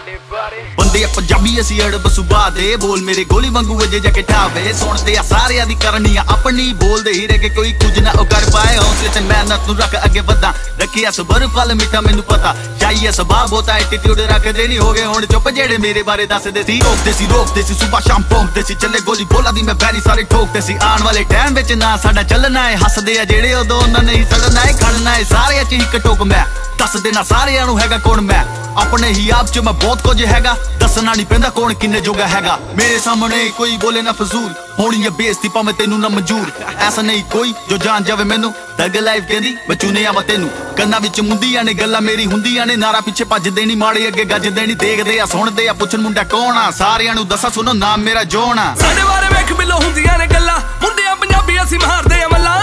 ਬੰਦੇ ਪੰਜਾਬੀ ਅਸੀਂ ਅੜਬ ਸੁਭਾ ਦੇ ਬੋਲ ਮੇਰੇ ਗੋਲੀ ਵਾਂਗੂ ਵਜੇ ਜਾ ਕੇ ਠਾਵੇ ਸੁਣਦੇ ਆ ਸਾਰਿਆਂ ਦੀ ਕਰਨੀ ਆ ਆਪਣੀ ਬੋਲਦੇ ਹੀ ਰਹਿ ਕੇ ਕੋਈ ਕੁਝ ਨਾ ਉਹ ਕਰ ਪਾਏ ਹੌਸਲੇ ਤੇ ਮਿਹਨਤ ਨੂੰ ਰੱਖ ਅੱਗੇ ਵਧਾ ਰੱਖਿਆ ਸਬਰ ਫਲ ਮਿੱਠਾ ਮੈਨੂੰ ਪਤਾ ਚਾਹੀਏ ਸੁਭਾਅ ਬਹੁਤਾ ਐਟੀਟਿਊਡ ਰੱਖਦੇ ਨਹੀਂ ਹੋ ਗਏ ਹੁਣ ਚੁੱਪ ਜਿਹੜੇ ਮੇਰੇ ਬਾਰੇ ਦੱਸਦੇ ਸੀ ਰੋਕਦੇ ਸੀ ਸੁਬਾ ਸ਼ਾਮ ਭੌਂਕਦੇ ਸੀ ਚੱਲੇ ਗੋਲੀ ਬੋਲਾ ਦੀ ਮੈਂ ਬੈਰੀ ਸਾਰੇ ਠੋਕਦੇ ਸੀ ਆਉਣ ਵਾਲੇ ਟਾਈਮ ਵਿੱਚ ਨਾ ਸਾਡਾ ਚੱਲਣਾ ਏ ਹੱਸਦੇ ਆ ਜਿਹੜੇ ਉਦੋਂ ਉਹਨਾਂ ਨੇ ਹੀ ਸੜਨਾ ਏ ਖੜਨਾ ਏ ਸਾਰਿਆਂ 'ਚ ਇੱਕ ਟੋਕ ਮੈਂ ਦੱਸ ਦੇਣਾ ਸਾਰਿਆਂ ਨੂੰ ਹੈਗਾ ਕੌਣ ਮੈਂ ਆਪਣੇ ਹੀ ਆਪ 'ਚ ਮੈਂ ਬਹੁਤ ਕੁਝ ਹੈਗਾ ਦੱਸਣਾ ਨਹੀਂ ਪੈਂਦਾ ਕੌਣ ਕਿੰਨੇ ਜੋਗਾ ਹੈਗਾ ਮੇਰੇ ਸਾਹਮਣੇ ਕੋਈ ਬੋਲੇ ਨਾ ਫਜ਼ੂਲ ਹੋਣੀ ਹੈ ਬੇਇੱਜ਼ਤੀ ਭਾਵੇਂ ਤੈਨੂੰ ਨਾ ਮਨਜ਼ੂਰ ਐਸਾ ਨਹੀਂ ਕੋਈ ਜੋ ਜਾਣ ਜਾਵੇ ਮੈਨੂੰ ਦਗ ਲਾਈਫ ਕਹਿੰਦੀ ਬਚੂਨੇ ਆਵਾ ਤੈਨੂੰ ਕੰਨਾਂ ਵਿੱਚ ਮੁੰਦੀਆਂ ਨੇ ਗੱਲਾਂ ਮੇਰੀ ਹੁੰਦੀਆਂ ਨੇ ਨਾਰਾ ਪਿੱਛੇ ਭੱਜਦੇ ਨਹੀਂ ਮਾੜੇ ਅੱਗੇ ਗੱਜਦੇ ਨਹੀਂ ਦੇਖਦੇ ਆ ਸੁਣਦੇ ਆ ਪੁੱਛਣ ਮੁੰਡਾ ਕੌਣ ਆ ਸਾਰਿਆਂ ਨੂੰ ਦੱਸਾਂ ਸੁਣੋ ਨਾਮ ਮੇਰਾ ਜੋਨ ਆ ਸਾਡੇ ਬਾਰੇ ਵੇਖ ਬਿੱਲੋ ਹੁੰਦੀਆਂ ਨੇ ਗੱਲਾਂ ਮੁੰਡਿਆਂ ਪੰਜਾਬੀ ਅਸੀਂ ਮਾਰਦੇ ਆ ਮੱਲਾਂ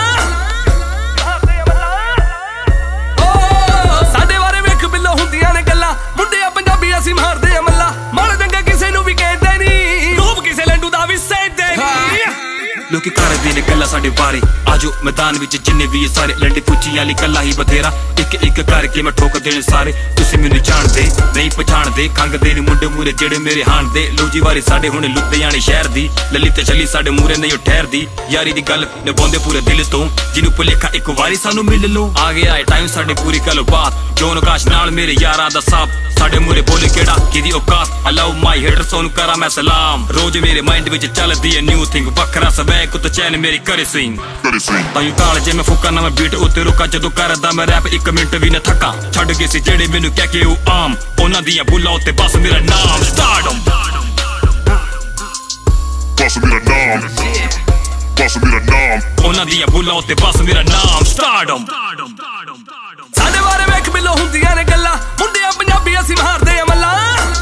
ਸਾਡੇ ਬਾਰੇ ਵੇਖ ਬਿੱਲੋ ਹੁੰਦੀਆਂ ਨੇ ਗੱਲਾਂ ਮੁੰਡਿਆਂ ਪੰਜਾਬੀ ਅਸੀਂ ਮਾਰਦੇ ਆ ਮੱਲਾਂ ਮਾੜਾ ਚੰਗਾ ਕਿਸੇ ਨੂੰ ਵੀ ਕਹਿੰਦੇ ਨਹੀਂ ਰੂਪ ਕਿਸੇ ਲੰਡੂ ਦਾ ਵੀ ਸਹਿਦੇ ਨਹੀਂ ਲੋਕੀ ਕਰਦੇ ਨੇ ਗੱਲਾਂ ਸਾਡੇ ਬਾਰੇ ਆਜੋ ਮੈਦਾਨ ਵਿੱਚ ਜਿੰਨੇ ਵੀ ਸਾਰੇ ਲੰਡੇ ਪੁੱਛੀ ਵਾਲੀ ਕੱਲਾ ਹੀ ਬਥੇਰਾ ਇੱਕ ਕਰਕੇ ਮੈਂ ਠੋਕ ਦੇਣੇ ਸਾਰੇ ਤੁਸੀਂ ਮੈਨੂੰ ਜਾਣਦੇ ਨਹੀਂ ਪਛਾਣਦੇ ਖੰਗਦੇ ਨੇ ਮੁੰਡੇ ਮੂਰੇ ਜਿਹੜੇ ਮੇਰੇ ਹਾਣ ਦੇ ਲੋਜੀ ਵਾਰੀ ਸਾਡੇ ਹੁਣ ਲੁਧਿਆਣੇ ਸ਼ਹਿਰ ਦੀ ਲੱਲੀ ਤੇ ਚੱਲੀ ਸਾਡੇ ਮੂਰੇ ਨਹੀਂ ਠਹਿਰਦੀ ਯਾਰੀ ਦੀ ਗੱਲ ਨਿਭਾਉਂਦੇ ਪੂਰੇ ਦਿਲ ਤੋਂ ਜਿਹਨੂੰ ਭੁਲੇਖਾ ਇੱਕ ਵਾਰੀ ਸਾਨੂੰ ਮਿਲ ਲੋ ਆ ਗਿਆ ਏ ਟਾਈਮ ਸਾਡੇ ਪੂਰੀ ਗੱਲਬਾਤ ਜੋਨ ਆਕਾਸ਼ ਨਾਲ ਮੇਰੇ ਯਾਰਾਂ ਦਾ ਸਾਥ ਸਾਡੇ ਮੂਰੇ ਬੋਲੇ ਕਿਹੜਾ ਕਿਹਦੀ ਔਕਾਤ ਅਲਾਓ ਮਾਈ ਹੇਟਰਸ ਨੂੰ ਕਰਾਂ ਮੈਂ ਸਲਾਮ ਰੋਜ਼ ਮੇਰੇ ਮਾਈਂਡ ਵਿੱਚ ਚੱਲਦੀ ਏ ਨਿਊ ਥਿੰਗ ਵੱਖਰਾ ਸਵੈ ਕੁੱਤ ਚੈਨ ਮੇਰੀ ਕਰੇ ਸਿੰਗ ਤਾਂ ਯੂ ਕਾਲ ਜੇ ਮੈਂ ਫੁੱਕਾ ਨਾ ਮੈਂ ਬੀਟ ਉੱਤੇ ਰੁਕਾ ਜਦੋਂ ਕਰਦਾ ਮੈਂ ਰੈਪ 1 ਮਿੰਟ ਵੀ ਨਾ ਥੱਕਾਂ ਛੱਡ ਗਏ ਸੀ ਜਿਹੜੇ ਮੈਨੂੰ ਕਹਿ ਕੇ ਉਹ ਆਮ ਉਹਨਾਂ ਦੀਆਂ ਬੁੱਲਾਂ ਉੱਤੇ ਬਸ ਮੇਰਾ ਨਾਮ ਸਟਾਰਡਮ ਬਸ ਮੇਰਾ ਨਾਮ ਬਸ ਮੇਰਾ ਨਾਮ ਉਹਨਾਂ ਦੀਆਂ ਬੁੱਲਾਂ ਉੱਤੇ ਬਸ ਮੇਰਾ ਨਾਮ ਸਟਾਰਡਮ ਸਾਡੇ ਬਾਰੇ ਵੇਖ ਬਿੱਲੋ ਹੁੰਦੀਆਂ ਨੇ ਗੱਲਾਂ ਮੁੰਡਿਆਂ ਪੰਜਾਬੀ ਅਸੀਂ ਮਾਰਦੇ ਆ ਮੱਲਾਂ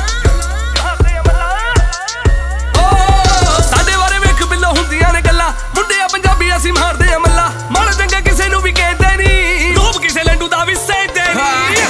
ਸਾਡੇ ਬਾਰੇ ਵੇਖ ਬਿੱਲੋ ਹੁੰਦੀਆਂ ਨੇ ਗੱਲਾਂ ਮੁੰਡਿਆਂ ਪੰਜਾਬੀ ਅਸੀਂ ਮਾਰਦੇ ਆ ਮੱਲਾਂ ਮਾੜਾ ਚੰਗਾ ਕਿਸੇ ਨੂੰ ਵੀ ਕਹਿੰਦੇ ਨਹੀਂ ਰੂਪ ਕਿਸੇ ਲੰਡੂ ਦਾ ਵੀ ਸਹਿਦੇ ਨਹੀਂ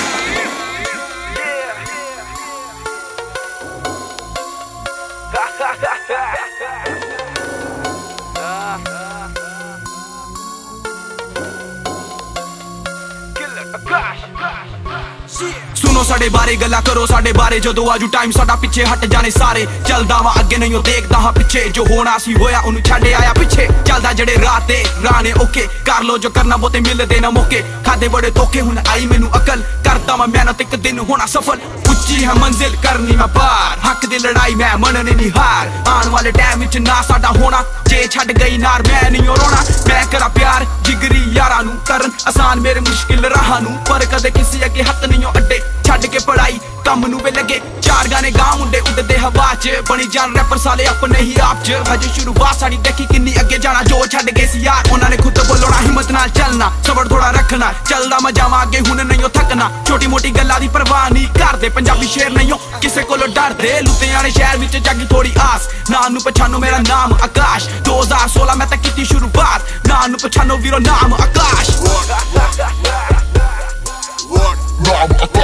सुनो साडे बारे गल्ला करो साडे बारे जदों आजू टाइम साडा पिछे हट जाने सारे चलदा वा अगे नहीं देखदा हां पिछे जो होना सी होया ओनू छड्डे आया पिछे चलदा जड़े राह ते राने ओके कर लो जो करना बोते मिलदे ना मौके खादे बड़े धोखे हुन आई मैनू अकल करदा मैं मेहनत एक दिन होना सफल उच्ची है मंजिल करनी मैं पार हक दी लड़ाई मैं मनने नहीं हार आने वाले टाइम विच ना साडा होना जे छड्ड गई नार मैं नहीं रोना मैं करा प्यार जिगरी यारां नू करन आसान मेरे मुश्किल राहां नू पर कदे किसी अगे हथ नहीं अड्डे छड्ड के पढ़ाई कम नू वे लगे चार गाने गा मुंडे उड़दे हवा च बनी जान रैपर साले अपने ही आप च हजे शुरुआत साडी देखी किन्नी अगे जाना जो छड्ड गए सी यार उन्हां ने खुद बोलना हिम्मत नाल चलना सबर थोड़ा रखना चलदा मैं जावां अगे हुन नहीं थकना छोटी मोटी गल्लां दी परवाह नहीं करदे पंजाबी शेर नहीं किसे कोलों डरदे लुधियाने शहर विच जागी थोड़ी आस नाम नू पछानो मेरा नाम आकाश 2016 मैं तां कीती शुरुआत नाम नू पछानो वीरो नाम आकाश